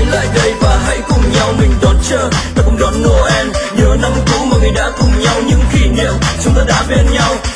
lại đây và hãy cùng nhau mình đón chờ. Ta cùng đón Noel, nhớ năm cũ mọi người đã cùng nhau, những kỷ niệm chúng ta đã bên nhau.